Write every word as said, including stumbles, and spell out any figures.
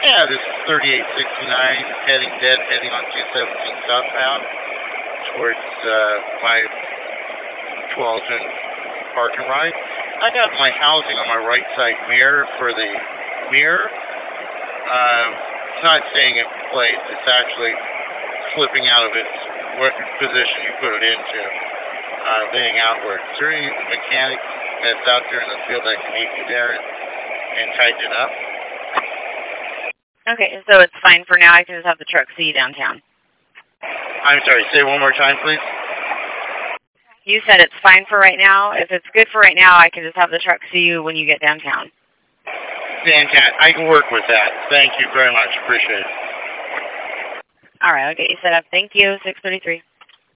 Yeah, this is thirty-eight sixty-nine, heading dead, heading on two seventeen southbound towards uh, my twelve-inch park and ride. I got my housing on my right side mirror for the mirror. Uh, it's not staying in place. It's actually flipping out of its what position you put it into, uh, leaning outward. Is there any mechanic that's out there in the field that can meet me there and, and tighten it up? Okay, so it's fine for now. I can just have the truck see you downtown. I'm sorry, say it one more time, please. You said it's fine for right now. If it's good for right now, I can just have the truck see you when you get downtown. Fantastic. I can work with that. Thank you very much. Appreciate it. All right, I'll get you set up. Thank you. six thirty-three.